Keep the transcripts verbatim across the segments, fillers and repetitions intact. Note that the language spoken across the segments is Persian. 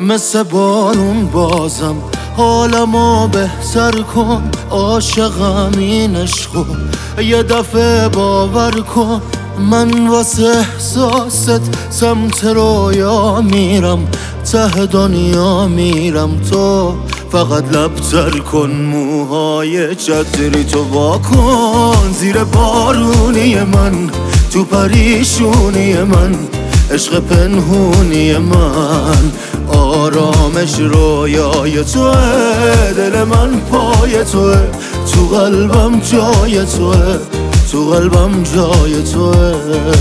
مثل بارون بازم حالمو بهتر کن، عاشقم این عشقو یه دفعه باور کن. من واسه احساست سمت رویا میرم، ته دنیا میرم، تو فقط لب تر کن. موهای چتری تو واکن زیر بارونی من، تو پریشونی من، عشق پنهونی من. آرامش رویای توه، دل من پای توه، تو قلبم جای توه، تو قلبم جای توه.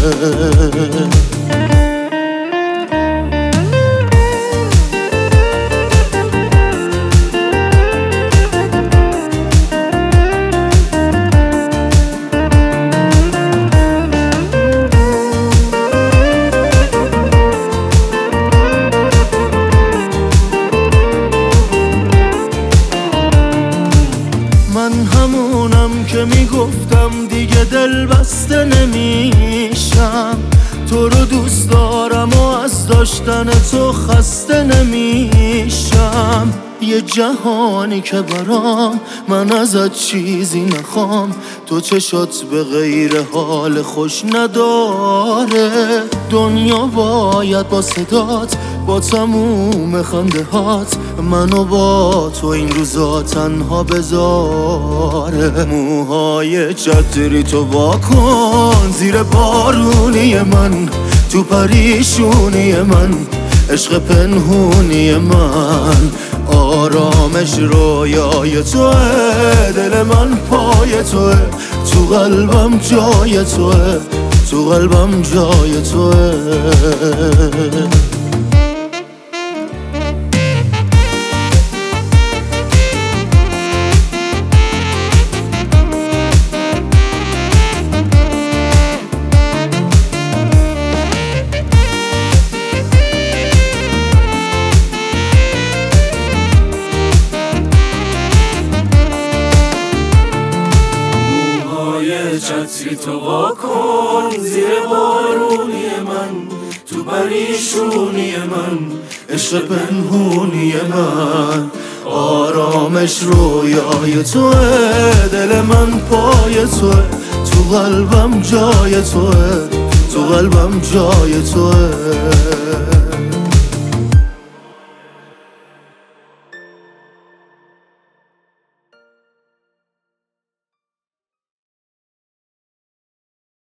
من همونم که میگفتم دیگه دل بسته نمیشم، تو رو دوست دارم و از داشتن تو خسته نمیشم. یه جهانی که برام من ازت چیزی نخوام، تو چشات به غیر حال خوش نداره. دنیا باید با صدات، با تموم خنده هات، منو با تو این روزا تنها بذاره. موهای چتری تو واکن زیر بارونی من، تو پریشونی من، عشق پنهونی من. آرامش رویای توه، دل من پای توه، تو قلبم جای توه، تو قلبم جای توه. چتری تو واکن زیر بارونی من، تو پریشونی من، عشق پنهونی من. آرامش رویای توه، دل من پای توه، تو قلبم جای توه، تو قلبم جای توه.